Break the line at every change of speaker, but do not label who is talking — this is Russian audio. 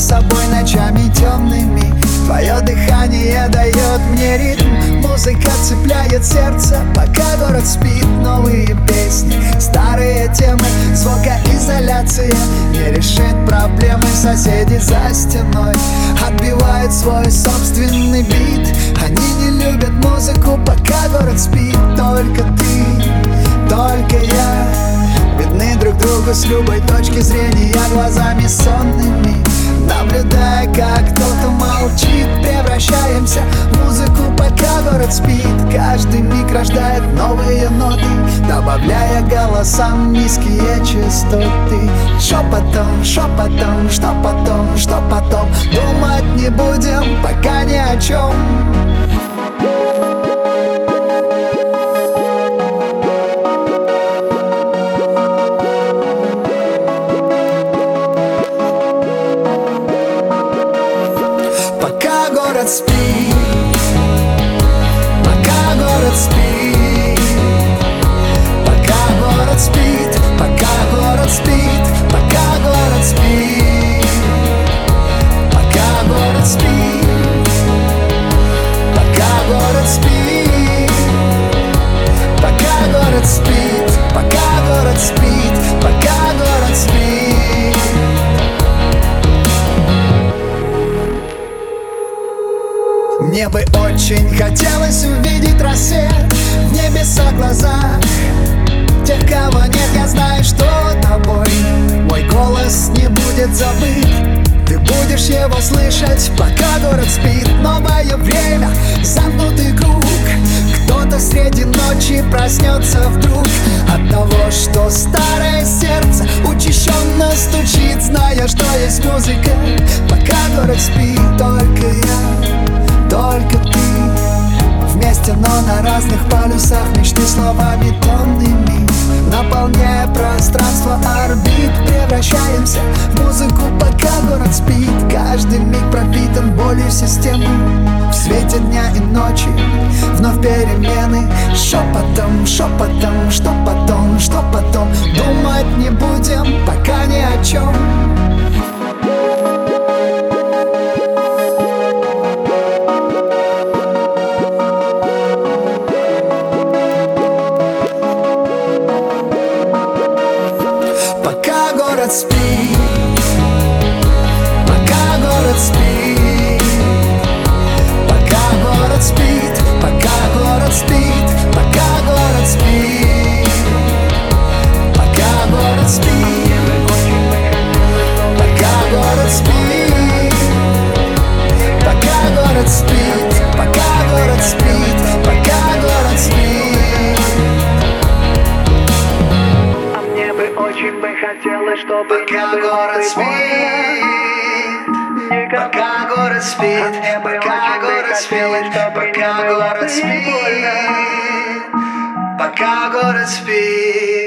собой ночами темными. Твое дыхание дает мне ритм, музыка цепляет сердце, пока город спит. Новые песни, старые темы, звукоизоляция не решит проблемы. Соседи за стеной отбивают свой собственный бит. Они не любят музыку, пока город спит. Только ты, только я видны друг другу с любой точки зрения, глазами сонными, наблюдая, как кто-то молчит. Превращаемся в музыку, пока город спит. Каждый миг рождает новые ноты, добавляя голосам низкие частоты. Шепотом, шепотом, что потом, что потом. Думать не будем пока ни о чем. Пока город спит, пока город спит, пока город спит, пока город спит, пока город спит, пока город спит, пока город спит, пока город спит, пока город спит, пока город спит. Мне бы очень хотелось увидеть рассвет в небесах глазах тех, кого нет. Я знаю, что тобой мой голос не будет забыт. Ты будешь его слышать, пока город спит. Новое время, замкнутый круг. Кто-то среди ночи проснется вдруг от того, что старое сердце учащенно стучит, зная, что есть музыка, пока город спит. Только я, только ты, вместе, но на разных полюсах мечты словами тонными, наполняя пространство орбит. Превращаемся в музыку, пока город спит. Каждый миг пропитан болью системы. В свете дня и ночи вновь перемены. Шепотом, шепотом, что потом, что потом. Думать не будем пока ни о чем. Пока город спит, пока город спит, пока город спит, пока город спит, пока город спит, пока город спит, пока город спит, пока город спит, пока город спит, пока город спит.
А мне бы очень хотелось, чтобы
пока город спит, пока город спит, пока город спит, пока город спит, пока город спит.